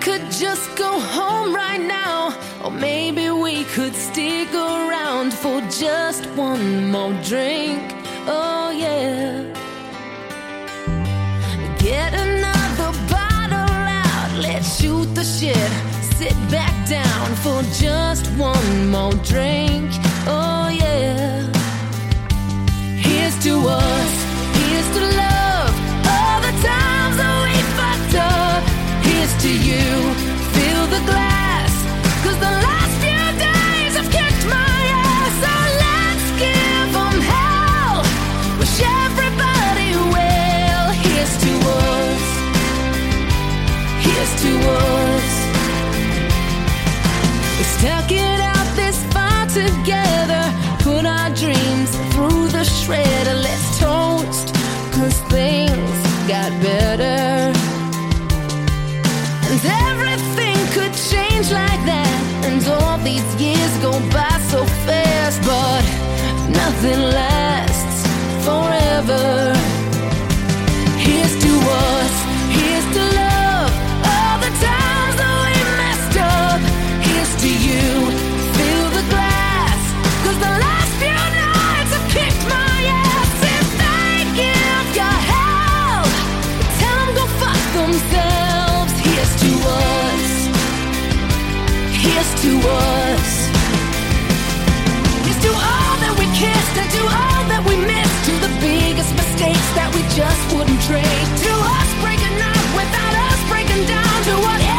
could just go home right now, or maybe we could stick around for just one more drink. Oh yeah. Get another bottle out, let's shoot the shit. Sit back down for just one more drink. Oh yeah. Here's to us, here's to love, all the times that we fucked up. Here's to you, fill the glass, 'cause the last few days have kicked my ass. So let's give them hell, wish everybody well. Here's to us, here's to us. We stuck it out this far together, put our dreams through the shredder. Let's toast, 'cause things got better. And everything could change like that, and all these years go by so fast, but nothing lasts forever. Here's to us, here's to love, all the times that we messed up. Here's to you, fill the glass, 'cause the last few nights have kicked my ass. If they give you hell, tell them go fuck themselves. Here's to us, here's to us. Here's to all that we kissed and to all that we missed, to the biggest mistakes that we just wouldn't trade, to us breaking up without us breaking down, to what